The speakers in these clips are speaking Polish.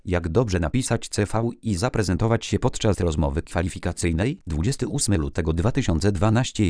Jak dobrze napisać CV i zaprezentować się podczas rozmowy kwalifikacyjnej? 28 lutego 2012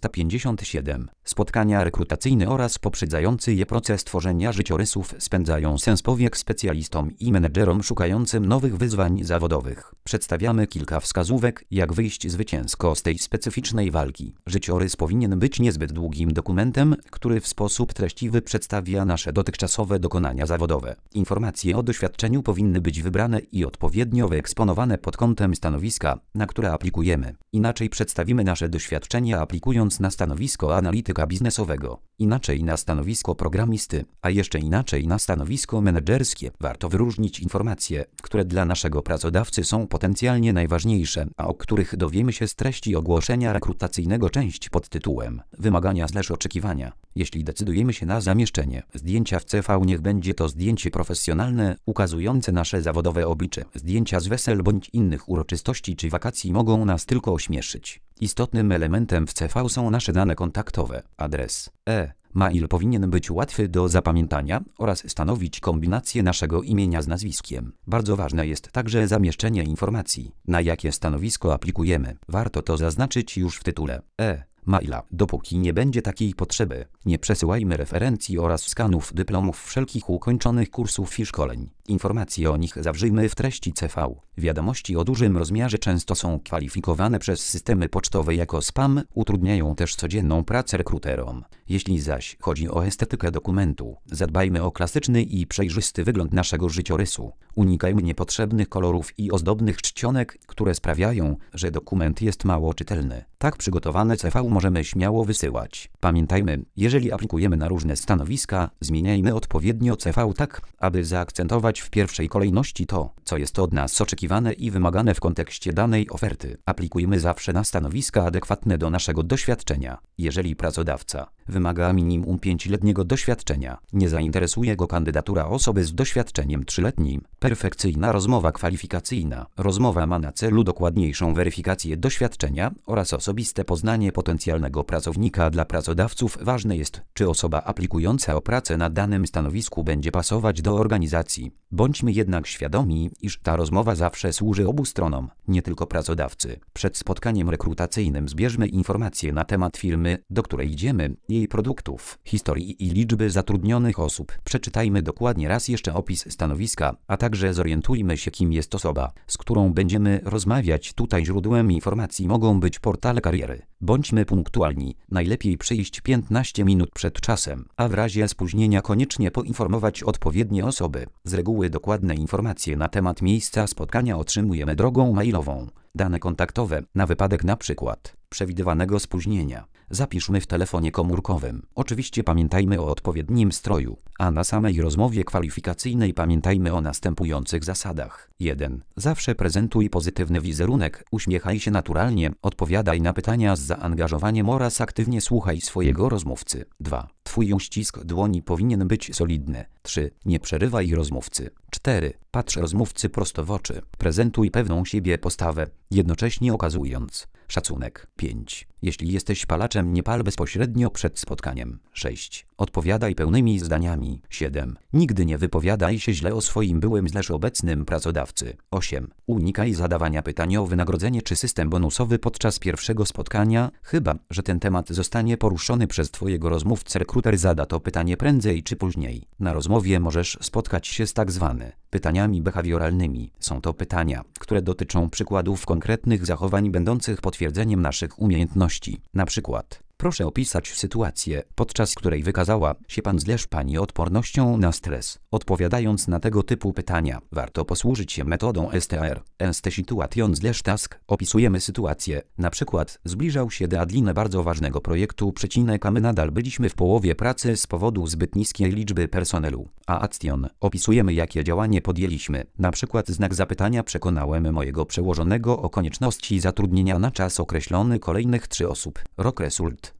11:57. Spotkania rekrutacyjne oraz poprzedzający je proces tworzenia życiorysów spędzają sens powiek specjalistom i menedżerom szukającym nowych wyzwań zawodowych. Przedstawiamy kilka wskazówek, jak wyjść zwycięsko z tej specyficznej walki. Życiorys powinien być niezbyt długim dokumentem, który w sposób treściwy przedstawia nasze dotychczasowe dokonania zawodowe. Informacje o doświadczeniu powinny być wybrane i odpowiednio wyeksponowane pod kątem stanowiska, na które aplikujemy. Inaczej przedstawimy nasze doświadczenia aplikując na stanowisko analityka biznesowego, inaczej na stanowisko programisty, a jeszcze inaczej na stanowisko menedżerskie. Warto wyróżnić informacje, które dla naszego pracodawcy są potencjalnie najważniejsze, a o których dowiemy się z treści ogłoszenia rekrutacyjnego. Część pod tytułem Wymagania/oczekiwania. Jeśli decydujemy się na zamieszczenie zdjęcia w CV, niech będzie to zdjęcie profesjonalne, ukazujące nasze zawodowe oblicze. Zdjęcia z wesel bądź innych uroczystości czy wakacji mogą nas tylko ośmieszyć. Istotnym elementem w CV są nasze dane kontaktowe. Adres mail powinien być łatwy do zapamiętania oraz stanowić kombinację naszego imienia z nazwiskiem. Bardzo ważne jest także zamieszczenie informacji, na jakie stanowisko aplikujemy. Warto to zaznaczyć już w tytule maila. Dopóki nie będzie takiej potrzeby, nie przesyłajmy referencji oraz skanów dyplomów wszelkich ukończonych kursów i szkoleń. Informacje o nich zawrzyjmy w treści CV. Wiadomości o dużym rozmiarze często są kwalifikowane przez systemy pocztowe jako spam, utrudniają też codzienną pracę rekruterom. Jeśli zaś chodzi o estetykę dokumentu, zadbajmy o klasyczny i przejrzysty wygląd naszego życiorysu. Unikajmy niepotrzebnych kolorów i ozdobnych czcionek, które sprawiają, że dokument jest mało czytelny. Tak przygotowane CV możemy śmiało wysyłać. Pamiętajmy, jeżeli aplikujemy na różne stanowiska, zmieniajmy odpowiednio CV tak, aby zaakcentować w pierwszej kolejności to, co jest od nas oczekiwane i wymagane w kontekście danej oferty. Aplikujmy zawsze na stanowiska adekwatne do naszego doświadczenia. Jeżeli pracodawca wymaga minimum 5-letniego doświadczenia, nie zainteresuje go kandydatura osoby z doświadczeniem 3-letnim. Perfekcyjna rozmowa kwalifikacyjna. Rozmowa ma na celu dokładniejszą weryfikację doświadczenia oraz osobiste poznanie potencjalnego pracownika. Dla pracodawców ważne jest, czy osoba aplikująca o pracę na danym stanowisku będzie pasować do organizacji. Bądźmy jednak świadomi, iż ta rozmowa zawsze służy obu stronom, nie tylko pracodawcy. Przed spotkaniem rekrutacyjnym zbierzmy informacje na temat firmy, do której idziemy, jej produktów, historii i liczby zatrudnionych osób. Przeczytajmy dokładnie raz jeszcze opis stanowiska, a także zorientujmy się, kim jest osoba, z którą będziemy rozmawiać. Tutaj źródłem informacji mogą być portale kariery. Bądźmy punktualni, najlepiej przyjść 15 minut przed czasem, a w razie spóźnienia koniecznie poinformować odpowiednie osoby. Z reguły dokładne informacje na temat miejsca spotkania otrzymujemy drogą mailową. Dane kontaktowe, na wypadek np. przewidywanego spóźnienia, zapiszmy w telefonie komórkowym. Oczywiście pamiętajmy o odpowiednim stroju, a na samej rozmowie kwalifikacyjnej pamiętajmy o następujących zasadach. 1. Zawsze prezentuj pozytywny wizerunek, uśmiechaj się naturalnie, odpowiadaj na pytania z zaangażowaniem oraz aktywnie słuchaj swojego rozmówcy. 2. Twój uścisk dłoni powinien być solidny. 3. Nie przerywaj rozmówcy. 4. Patrz rozmówcy prosto w oczy. Prezentuj pewną siebie postawę, jednocześnie okazując szacunek. 5. Jeśli jesteś palaczem, nie pal bezpośrednio przed spotkaniem. 6. Odpowiadaj pełnymi zdaniami. 7. Nigdy nie wypowiadaj się źle o swoim byłym/obecnym pracodawcy. 8. Unikaj zadawania pytań o wynagrodzenie czy system bonusowy podczas pierwszego spotkania, chyba że ten temat zostanie poruszony przez twojego rozmówcę. Rekruter zada to pytanie prędzej czy później. Na rozmowie możesz spotkać się z pytaniami behawioralnymi. Są to pytania, które dotyczą przykładów konkretnych zachowań będących potwierdzeniem naszych umiejętności. Na przykład: proszę opisać sytuację, podczas której wykazała się pani odpornością na stres. Odpowiadając na tego typu pytania, warto posłużyć się metodą STAR. Situation/task. Opisujemy sytuację. Na przykład: zbliżał się deadline bardzo ważnego projektu, a my nadal byliśmy w połowie pracy z powodu zbyt niskiej liczby personelu. A action. Opisujemy, jakie działanie podjęliśmy. Na przykład znak zapytania: przekonałem mojego przełożonego o konieczności zatrudnienia na czas określony kolejnych 3 osób. Result.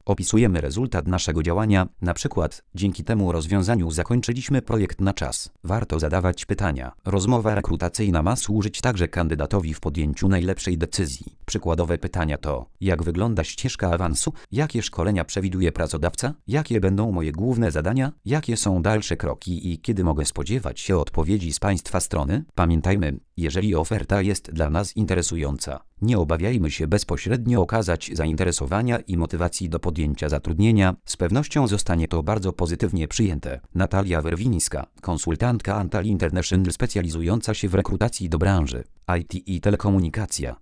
Opisujemy rezultat naszego działania, na przykład dzięki temu rozwiązaniu zakończyliśmy projekt na czas. Warto zadawać pytania. Rozmowa rekrutacyjna ma służyć także kandydatowi w podjęciu najlepszej decyzji. Przykładowe pytania to: jak wygląda ścieżka awansu? Jakie szkolenia przewiduje pracodawca? Jakie będą moje główne zadania? Jakie są dalsze kroki i kiedy mogę spodziewać się odpowiedzi z Państwa strony? Pamiętajmy, jeżeli oferta jest dla nas interesująca, nie obawiajmy się bezpośrednio okazać zainteresowania i motywacji do podjęcia zatrudnienia. Z pewnością zostanie to bardzo pozytywnie przyjęte. Natalia Werwińska, konsultantka Antal International specjalizująca się w rekrutacji do branży IT i telekomunikacja.